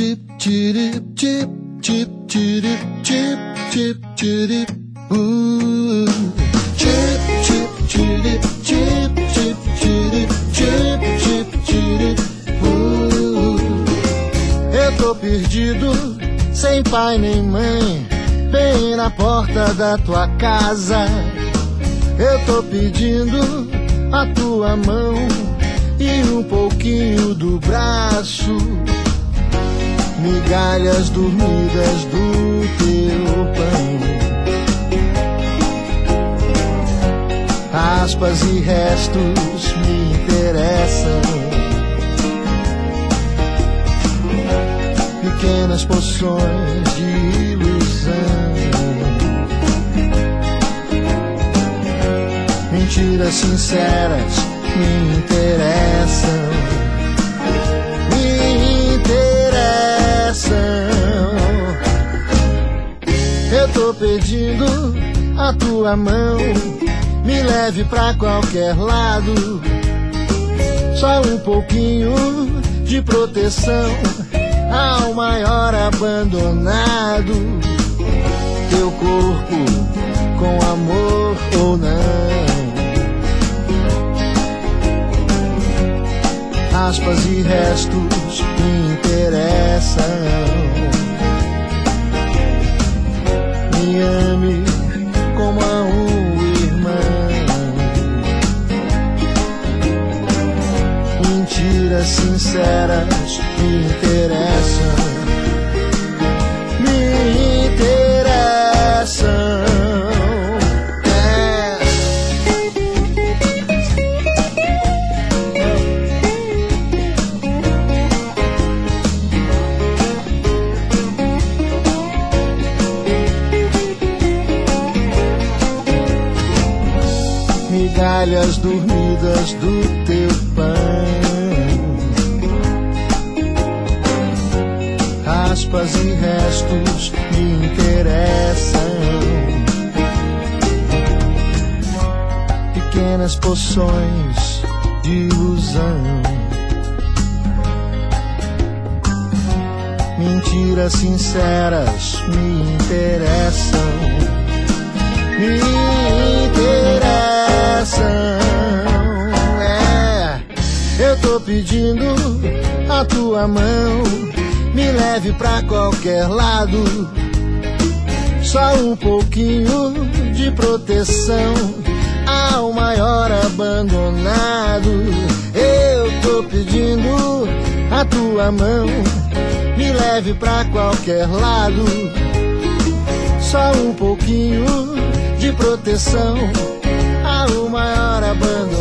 chip, chirip, chip, chip, chirip, chip, chip, chirip, chip, chip, chirip, chip, chip, chirip, chip, chip, chirip, Eu tô perdido, sem pai nem mãe, bem na porta da tua casa. Eu tô pedindo a tua mão e um pouquinho do braço, migalhas dormidas do teu pão. Aspas e restos me interessam, pequenas poções de ilusão. Mentiras sinceras me interessam, me interessam. Eu tô pedindo a tua mão, me leve pra qualquer lado, só um pouquinho de proteção ao maior abandonado. Teu corpo com amor ou não, aspas e restos me interessam. Me ame como a um irmão. Mentiras sinceras me interessam, me interessam. Migalhas dormidas do teu pão, aspas e restos me interessam, pequenas poções de ilusão. Mentiras sinceras me interessam, me interessam. Eu tô pedindo a tua mão, me leve pra qualquer lado, só um pouquinho de proteção ao maior abandonado. Eu tô pedindo a tua mão, me leve pra qualquer lado, só um pouquinho de proteção ao maior abandonado.